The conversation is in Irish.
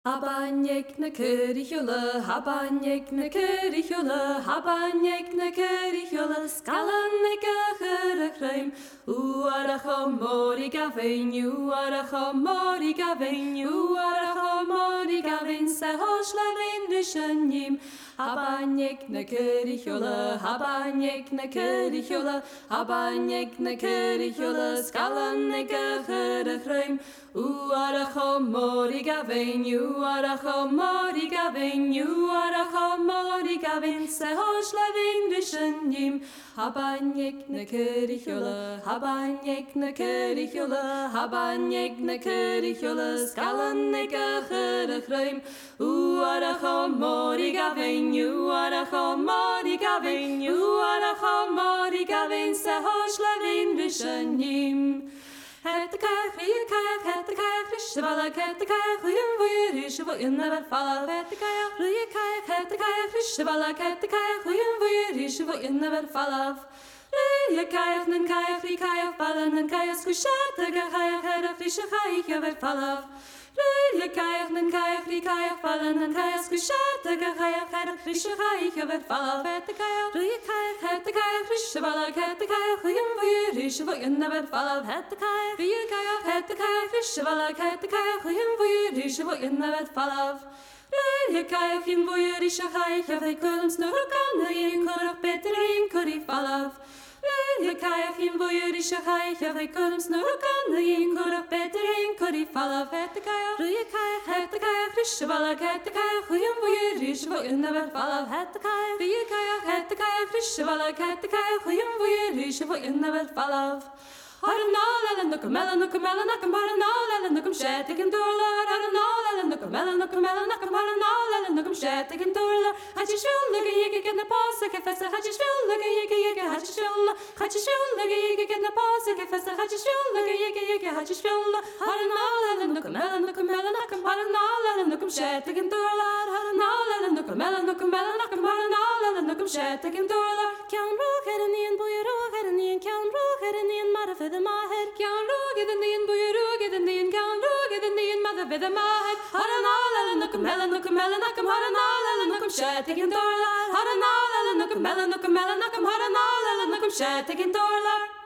Habanyek na curricula, habanyek na curricula, habanyek na curricula, scalannig a chyrachreim, uarach o mori gavein, uarach o mori gavein, uarach o mori gavein, se hoshlavin rishanim. Habanyek na curricula, habanyek na curricula, habanyek na curricula, scalannig a chyrachreim, uarach o mori gavein, uarach o mori gavein, uarach o mori gavein, se hoshlavin rishanim. Habanyek na curricula, habanyek na curricula, habanyek na curricula, scalannig a chyrachreim, uarach o mori gavein, uarach o mori gavein, uarach o mori gavein, se hoshlavin rishanim. Het de kach, het de kach, rishavalak, het de kach, uyum rishaval, you never fall. Het de kach, het de kach, rishavalak, het de kach, uyum rishaval, you never fall. Je kach, nen kach, ri kach, ballen, nen kach, skushat, de kach, het rishaval, you never fall. Je kach, nen kach, ri kach, ballen, nen kach, skushat, de kach, het rishaval, you never fall. Het de kach, het de kach, rishavalak, het de kach, uyum rishaval, you never fall. Het de kach, het de kach, rishavalak, het de kach, uyum rishaval, you never fall. Je kach, in rishaval, je weet kulms no kan, je korach beter in kori fall. Je kach, in rishaval, je weet kulms no kan, je korach beter in kori fall. Het de kach, rishavalak, het de kach, uyum rishaval, you never fall. Het de kach, rishavalak, het de kach, uyum rishaval, you never fall. Haranal and the Camella, no Camella, no Camaranal and the Camshatic and Dorla, Haranal and the Camella, no Camella, no Camaranal and the Camshatic and Dorla. Hatchishville, look a yig in the Possack, Festa, Hatchishville, look a yig, Hatchishville, look a yig in the Possack, Festa, Hatchishville, look a yig, Hatchishville, Haranal and the Camella, no Camella, no Camaranal and the Camshatic and Dorla, Haranal and the Camella, no Camella, no Camaranal and the Camshatic and Dorla. Count Rook at an Ian, boy, Rook at an Ian, Count Rook at an Ian, Mother. The mahed can roge den in boyroge den in can roge den in mother with the mahed haranal no kamela no kamela no kam haranal no kam shatik in dorla haranal no kamela no kamela no kam haranal no kam shatik in dorla.